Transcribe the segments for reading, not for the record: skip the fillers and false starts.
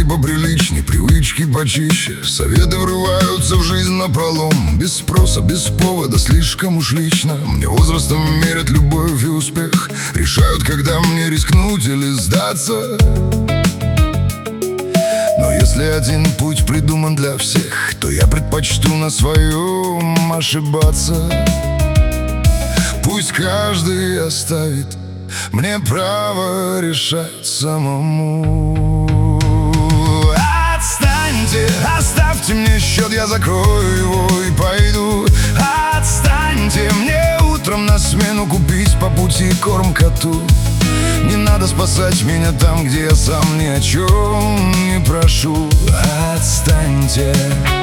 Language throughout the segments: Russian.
поприличней, привычки почище. Советы врываются в жизнь напролом, без спроса, без повода, слишком уж лично. Мне возрастом мерят любовь и успех, решают, когда мне рискнуть или сдаться. Но если один путь придуман для всех, то я предпочту на своем ошибаться. Пусть каждый оставит мне право решать самому. Отстаньте, оставьте мне счет, я закрою его и пойду. Отстаньте, мне утром на смену купить по пути корм коту. Не надо спасать меня там, где я сам ни о чем не прошу. Отстаньте.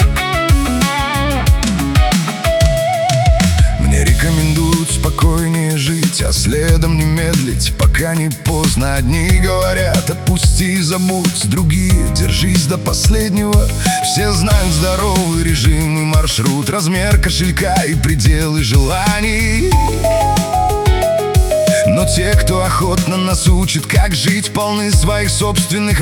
Мне рекомендуют спокойнее жить, а следом не медлить, пока не поздно. Одни говорят: отпусти и забудь, другие: держись до последнего. Все знают здоровый режим и маршрут, размер кошелька и пределы желаний. Но те, кто охотно нас учит, как жить, полны своих собственных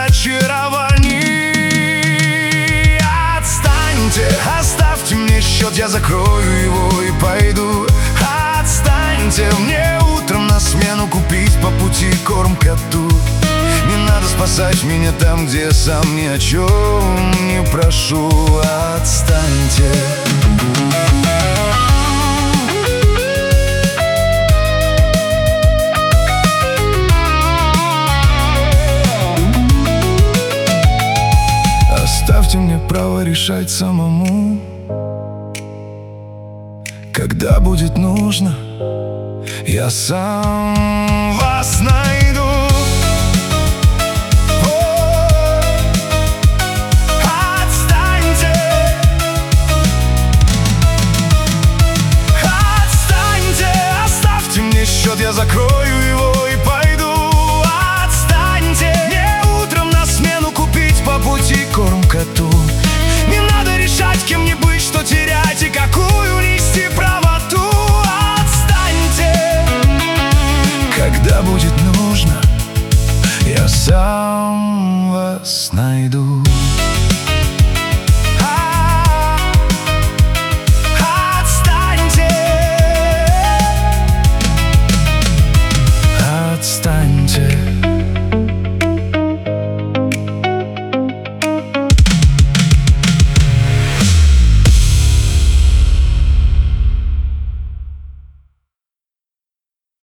разочарований. Отстаньте, оставьте мне счет, я закрою его и пойду. Отстаньте, мне утром на смену купить по пути корм коту. Не надо спасать меня там, где я сам ни о чем не прошу. Отстаньте. Оставьте мне право решать самому. Когда будет нужно, я сам вас найду. Отстаньте. Отстаньте, оставьте мне счет, я закрою его и пойду. Отстаньте, мне утром на смену купить по пути корм коту. Не надо решать, кем мне быть, что терять и какую нести правоту. Отстаньте. Когда будет нужно, я сам вас найду.